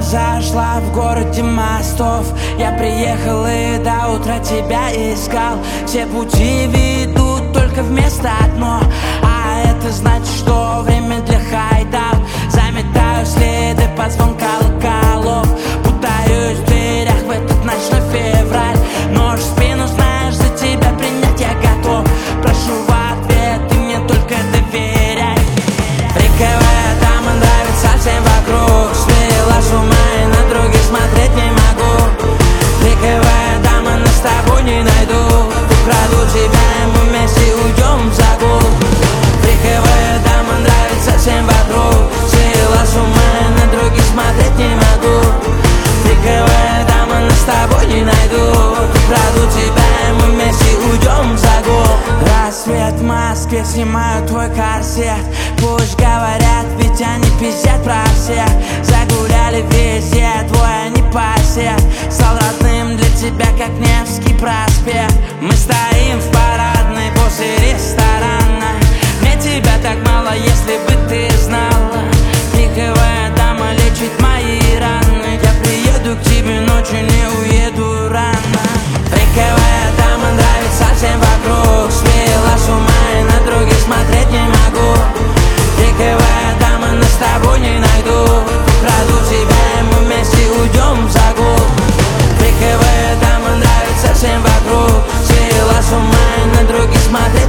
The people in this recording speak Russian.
зашла в городе мостов. Я приехал и до утра тебя искал. Все пути ведут только в место одно, а это значит, что время для хайдов. Заметаю следы под звон колоколов. Путаюсь в дверях в этот ночной февраль. Нож в спину, знаешь, за тебя принять я готов. Прошу в ответ, ты мне только доверяй. Фриковая дама нравится всем вокруг. Свела с ума и на других смотреть не могу. Фриковая дама, но с тобой не найду. Украду тебя, и мы вместе уйдем в загул. Фриковая дама нравится всем вокруг. Свела с ума и на других смотреть не могу. Фриковая дама, но с тобой не найду. Украду тебя, и мы вместе уйдем в загул. Рассвет в Москве, снимаю твой корсет. Пусть говорят, ведь они пиздят про всех. Загуляли везде, двое не посед. Стал родным для тебя, как Невский проспект. Мы стоим в парадной после ресторана. Мне тебя так мало, если бы ты знала. Фриковая дама лечит мои раны. Я приеду к тебе ночью, не уеду рано. Фриковая дама нравится всем вокруг. Свела с ума и на других смотреть не могу. Фриковая дама, но с тобой не найду. Украду тебя, и мы вместе уйдем в загул. Фриковая дама нравится всем вокруг. Свела с ума и на других смотреть